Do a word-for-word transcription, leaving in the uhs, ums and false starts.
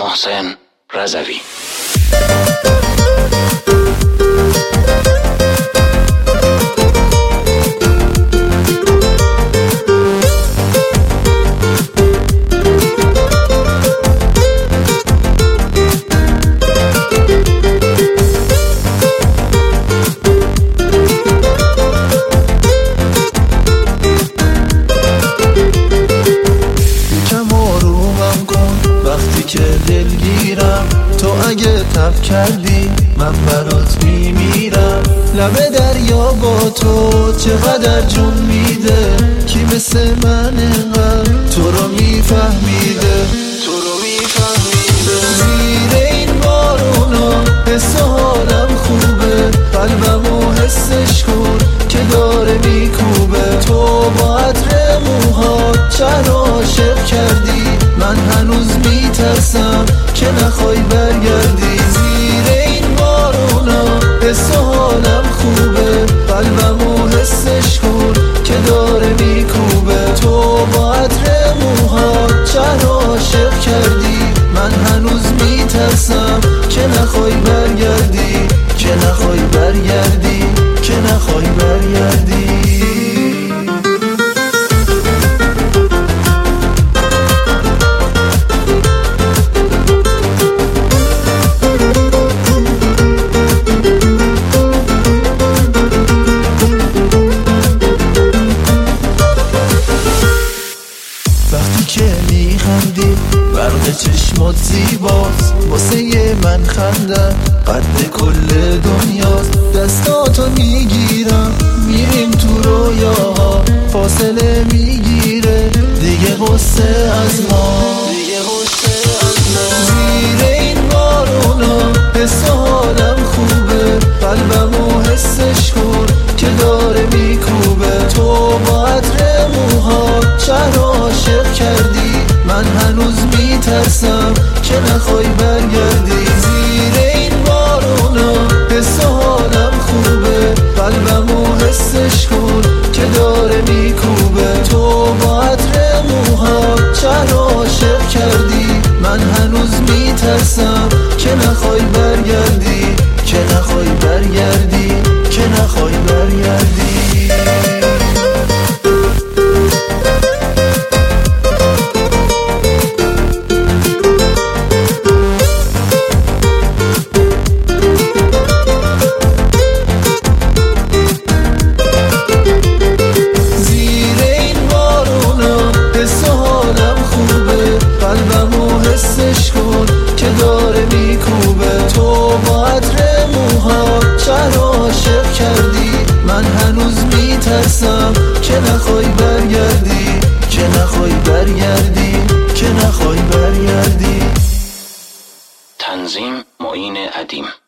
محسن رضوی. وقتی که دلگیرم تو اگه تب کردی من برات میمیرم. لب دریا با تو چقدر جون میده، کی مثل من انقدر تو رو میفهمیده، تو رو میفهمیده. زیر این بارونا حس و حالم خوبه، قلبمو حسش کن که داره میکوبه. تو با عطر موهات شهر عاشق کردی، من هنوز میترسم که نخوای برگردی. زیر این بارونا حس و حالم خوبه، قلبمو حسش کن که داره میکوبه. تو با عطر موهات شهر عاشق کردی، من هنوز میترسم که نخوای برگردی، که نخوای برگردی، که نخوای برگردی. وقتی که میخندی برق چشمات زیباست، واسه من خنده قد کل دنیاست. دستاتو میگیرم میریم تو رویاها، فاصله میگیره دیگه غصه از ما، دیگه غصه از ما. زیر این بارونا حس و حالم خوبه، قلبمو حسش کن که داره میکوبه. تو با عطر موهات شهر عاشق کردی، من هنوز میترسم که نخوای برگردی. زیر این بارونا حس و حالم خوبه، قلبمو حسش کن که داره میکوبه. تو با عطر موهات شهر عاشق کردی، من هنوز میترسم که نخوای برگردی، که نخوای برگردی، که نخوای برگردی. حسش کن که داره میکوبه. تو با عطر موهات شهر عاشق کردی، من هنوز میترسم که نخوای برگردی، که نخوای برگردی، که نخوای برگردی. تنظیم معین ادیم.